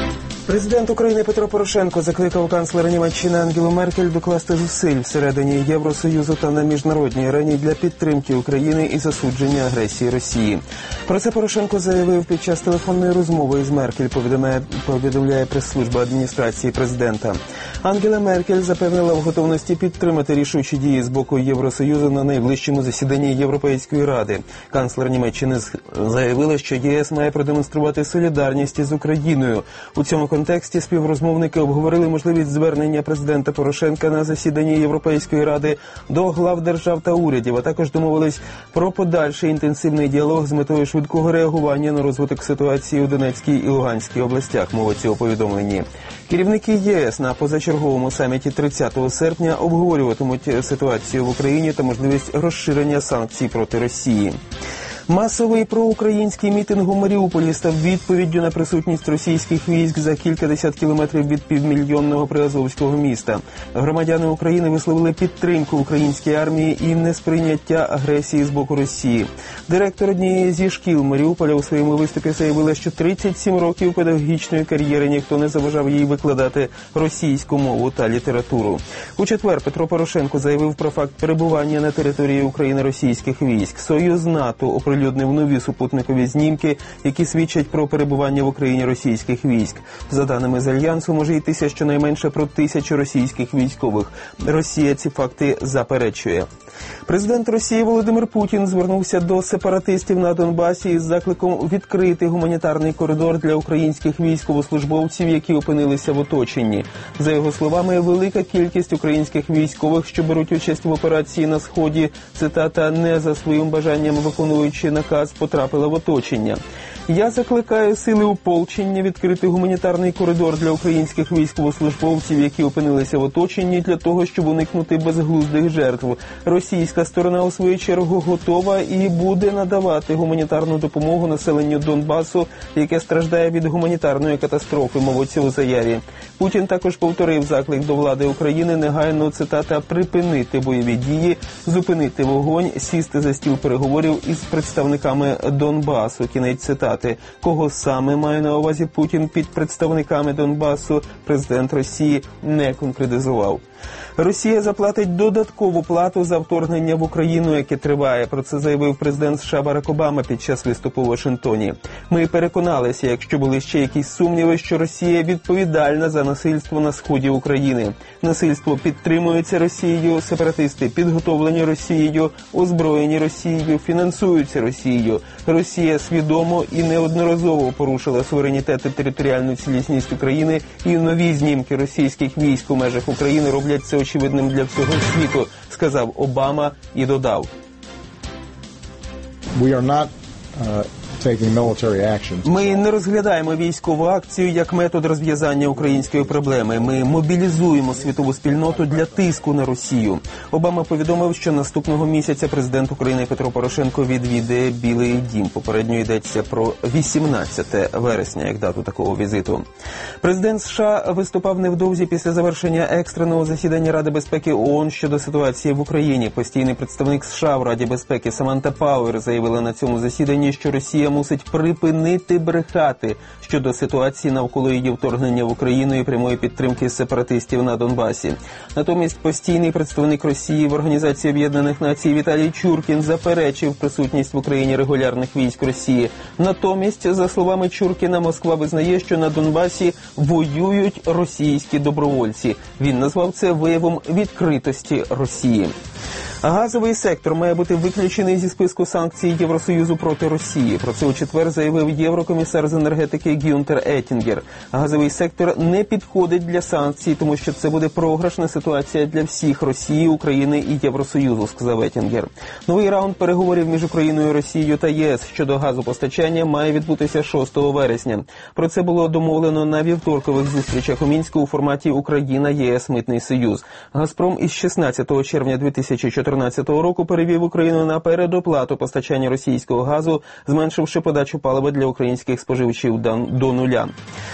Президент України Петро Порошенко закликав канцлера Німеччини Ангелу Меркель докласти зусиль всередині Євросоюзу та на міжнародній арені для підтримки України і засудження агресії Росії. Про це Порошенко заявив під час телефонної розмови із Меркель, повідомляє, повідомляє прес-служба адміністрації президента. Ангела Меркель запевнила в готовності підтримати рішучі дії з боку Євросоюзу на найближчому засіданні Європейської ради. Канцлер Німеччини заявила, що ЄС має продемонструвати солідарність із Україною. У цьому контексті співрозмовники обговорили можливість звернення президента Порошенка на засіданні Європейської ради до глав держав та урядів, а також домовились про подальший інтенсивний діалог з метою швидкого реагування на розвиток ситуації у Донецькій і Луганській областях, мовиться у повідомленні. Керівники ЄС на позачерговому саміті тридцятого серпня обговорюватимуть ситуацію в Україні та можливість розширення санкцій проти Росії. Масовий проукраїнський мітинг у Маріуполі став відповіддю на присутність російських військ за кількадесят кілометрів від півмільйонного приазовського міста. Громадяни України висловили підтримку українській армії і несприйняття агресії з боку Росії. Директор однієї зі шкіл Маріуполя у своєму виступі заявила, що тридцять сім років педагогічної кар'єри ніхто не заважав їй викладати російську мову та літературу. У четвер Петро Порошенко заявив про факт перебування на території України російських військ. Союз НАТО оприлюднив нові супутникові знімки, які свідчать про перебування в Україні російських військ. За даними з Альянсу, може йтися щонайменше про тисячу російських військових. Росія ці факти заперечує. Президент Росії Володимир Путін звернувся до сепаратистів на Донбасі із закликом відкрити гуманітарний коридор для українських військовослужбовців, які опинилися в оточенні. За його словами, велика кількість українських військових, що беруть участь в операції на Сході, цитата, не за своїм бажанням виконуючи наказ, потрапила в оточення. Я закликаю сили ополчення відкрити гуманітарний коридор для українських військовослужбовців, які опинилися в оточенні, для того, щоб уникнути безглуздих жертв. Російська сторона, у свою чергу, готова і буде надавати гуманітарну допомогу населенню Донбасу, яке страждає від гуманітарної катастрофи, мовиться у заяві. Путін також повторив заклик до влади України негайно, цитата, припинити бойові дії, зупинити вогонь, сісти за стіл переговорів із представниками Донбасу, кінець цитати. Кого саме має на увазі Путін під представниками Донбасу, президент Росії не конкретизував. Росія заплатить додаткову плату за вторгнення в Україну, яке триває. Про це заявив президент США Барак Обама під час виступу у Вашингтоні. Ми переконалися, якщо були ще якісь сумніви, що Росія відповідальна за насильство на сході України. Насильство підтримується Росією, сепаратисти підготовлені Росією, озброєні Росією, фінансуються Росією. Росія свідомо і неодноразово порушила суверенітет і територіальну цілісність України, і нові знімки російських військ у межах України роблять це очевидним для всього світу, сказав Обама і додав. We are not, uh... Ми не розглядаємо військову акцію як метод розв'язання української проблеми. Ми мобілізуємо світову спільноту для тиску на Росію. Обама повідомив, що наступного місяця президент України Петро Порошенко відвідає Білий дім. Попередньо йдеться про вісімнадцяте вересня, як дату такого візиту. Президент США виступав невдовзі після завершення екстреного засідання Ради безпеки ООН щодо ситуації в Україні. Постійний представник США в Раді безпеки Саманта Пауер заявила на цьому засіданні, що Росія мусить припинити брехати щодо ситуації навколо її вторгнення в Україну і прямої підтримки сепаратистів на Донбасі. Натомість постійний представник Росії в Організації Об'єднаних Націй Віталій Чуркін заперечив присутність в Україні регулярних військ Росії. Натомість, за словами Чуркіна, Москва визнає, що на Донбасі воюють російські добровольці. Він назвав це виявом відкритості Росії. Газовий сектор має бути виключений зі списку санкцій Євросоюзу проти Росії. Про це у четвер заявив єврокомісар з енергетики Гюнтер Еттінгер. Газовий сектор не підходить для санкцій, тому що це буде програшна ситуація для всіх – Росії, України і Євросоюзу, сказав Еттінгер. Новий раунд переговорів між Україною, Росією та ЄС щодо газопостачання має відбутися шостого вересня. Про це було домовлено на вівторкових зустрічах у Мінську у форматі Україна, ЄС, Митний Союз. Газпром із шістнадцятого червня дві тисячі чотирнадцятого року перевів Україну на передоплату постачання російського газу, зменшивши подачу палива для українських споживачів до нуля.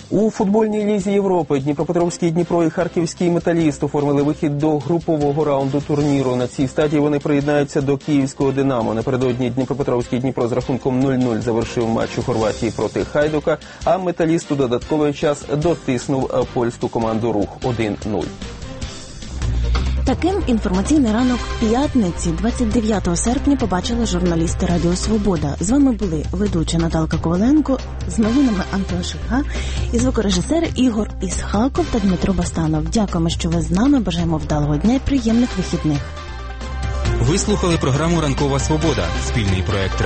У футбольній лізі Європи Дніпропетровський Дніпро і Харківський Металіст оформили вихід до групового раунду турніру. На цій стадії вони приєднаються до Київського Динамо. Напередодні Дніпропетровський Дніпро з рахунком нуль нуль завершив матч у Хорватії проти Хайдука, а Металіст у додатковий час дотиснув польську команду Рух один нуль. Таким інформаційний ранок п'ятниці, двадцять дев'ятого серпня, побачили журналісти Радіо Свобода. З вами були ведуча Наталка Коваленко, з новинами Антон Шига і звукорежисер Ігор Ісхаков та Дмитро Бастанов. Дякуємо, що ви з нами, бажаємо вдалого дня і приємних вихідних. Ви слухали програму «Ранкова Свобода» – спільний проект